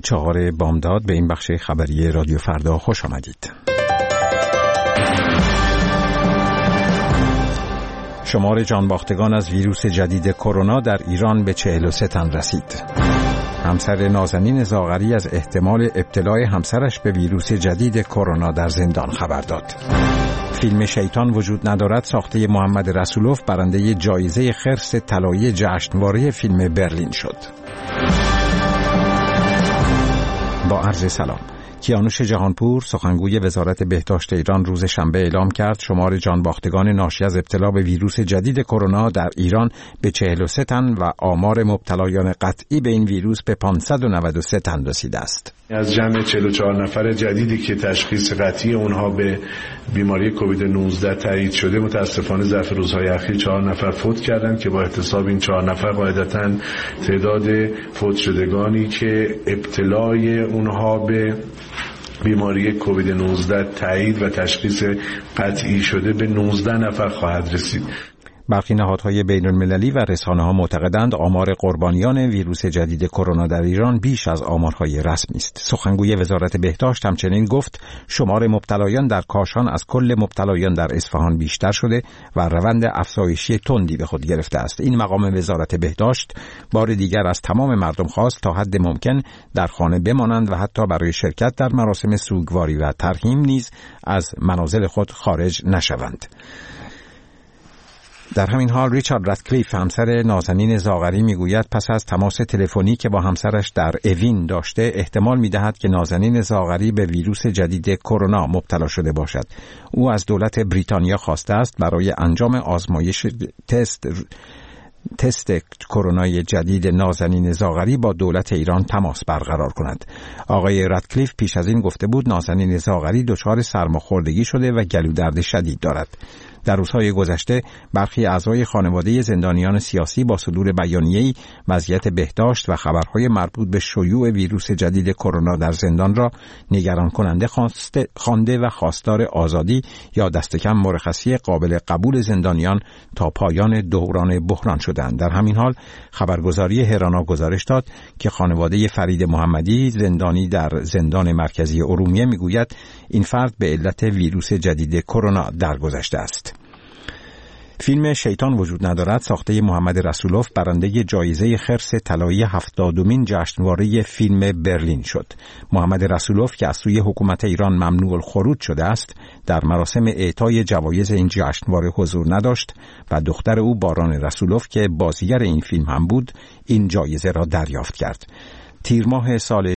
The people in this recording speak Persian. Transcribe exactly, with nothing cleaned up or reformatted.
چهار بامداد به این بخش خبری رادیو فردا خوش آمدید. شمار جانباختگان از ویروس جدید کرونا در ایران به چهل و سه تن رسید. همسر نازنین زاغری از احتمال ابتلای همسرش به ویروس جدید کرونا در زندان خبر داد. فیلم شیطان وجود ندارد ساخته محمد رسولوف برنده جایزه خرس طلایی جشنواره فیلم برلین شد. با عرض سلام. کیانوش جهانپور سخنگوی وزارت بهداشت ایران روز شنبه اعلام کرد شمار جانباختگان ناشی از ابتلا به ویروس جدید کرونا در ایران به چهل و سه تن و آمار مبتلایان قطعی به این ویروس به پانصد و نود و سه تن رسیده است. از جمع چهل و چهار نفر جدیدی که تشخیص قطعی اونها به بیماری کووید نوزده تایید شده، متاسفانه ظرف روزهای اخیر چهار نفر فوت کردند که با احتساب این چهار نفر قاعدتاً تعداد فوت شدگانی که ابتلای اونها به بیماری کووید نوزده تایید و تشخیص قطعی شده به نوزده نفر خواهد رسید. برخی نهادهای بین المللی و رسانه‌ها معتقدند آمار قربانیان ویروس جدید کرونا در ایران بیش از آمارهای رسمی است. سخنگوی وزارت بهداشت همچنین گفت شمار مبتلایان در کاشان از کل مبتلایان در اصفهان بیشتر شده و روند افزایشی تندی به خود گرفته است. این مقام وزارت بهداشت بار دیگر از تمام مردم خواست تا حد ممکن در خانه بمانند و حتی برای شرکت در مراسم سوگواری و ترحیم نیز از منازل خود خارج نشوند. در همین حال ریچارد راتکلیف همسر نازنین زاغری میگوید پس از تماس تلفنی که با همسرش در اوین داشته احتمال میدهد که نازنین زاغری به ویروس جدید کرونا مبتلا شده باشد. او از دولت بریتانیا خواسته است برای انجام آزمایش تست تست کرونای جدید نازنین زاغری با دولت ایران تماس برقرار کند. آقای راتکلیف پیش از این گفته بود نازنین زاغری دچار سرماخوردگی شده و گلودرد شدید دارد. در روزهای گذشته برخی اعضای خانواده زندانیان سیاسی با صدور بیانیه‌ای وضعیت بهداشت و خبرهای مربوط به شیوع ویروس جدید کرونا در زندان را نگران کننده خوانده و خواستار آزادی یا دست کم مرخصی قابل قبول زندانیان تا پایان دوران بحران شدند. در همین حال خبرگزاری هرانا گزارش داد که خانواده فرید محمدی زندانی در زندان مرکزی ارومیه میگوید این فرد به علت ویروس جدید کرونا درگذشته است. فیلم شیطان وجود ندارد ساخته محمد رسولوف برنده جایزه خرس طلایی هفتادمین جشنواره فیلم برلین شد. محمد رسولوف که از سوی حکومت ایران ممنوع الخروج شده است در مراسم اعطای جوایز این جشنواره حضور نداشت و دختر او باران رسولوف که بازیگر این فیلم هم بود این جایزه را دریافت کرد. تیر ماه سال